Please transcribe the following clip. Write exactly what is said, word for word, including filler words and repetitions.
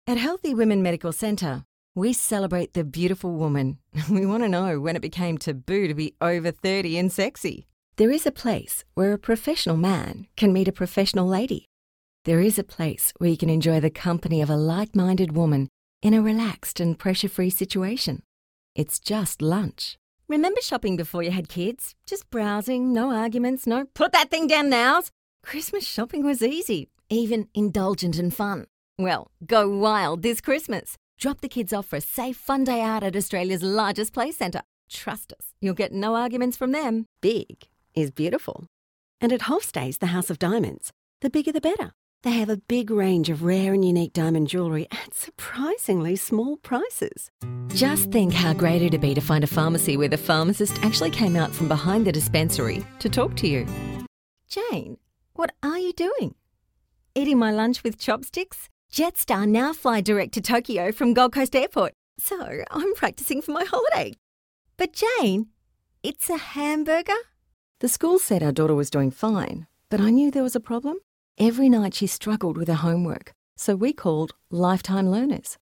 At Healthy Women Medical Centre, we celebrate the beautiful woman. We want to know when it became taboo to be over thirty and sexy. There is a place where a professional man can meet a professional lady. There is a place where you can enjoy the company of a like-minded woman in a relaxed and pressure-free situation. It's just lunch. Remember shopping before you had kids? Just browsing, no arguments, no "put that thing down now." Christmas shopping was easy, even indulgent and fun. Well, go wild this Christmas. Drop the kids off for a safe, fun day out at Australia's largest play centre. Trust us, you'll get no arguments from them. Big is beautiful. And at Hofstas, the House of Diamonds, the bigger the better. They have a big range of rare and unique diamond jewellery at surprisingly small prices. Just think how great it'd be to find a pharmacy where the pharmacist actually came out from behind the dispensary to talk to you. Jane, what are you doing? Eating my lunch with chopsticks? Jetstar now fly direct to Tokyo from Gold Coast Airport, so I'm practicing for my holiday. But Jane, it's a hamburger? The school said our daughter was doing fine, but I knew there was a problem. Every night she struggled with her homework, so we called Lifetime Learners.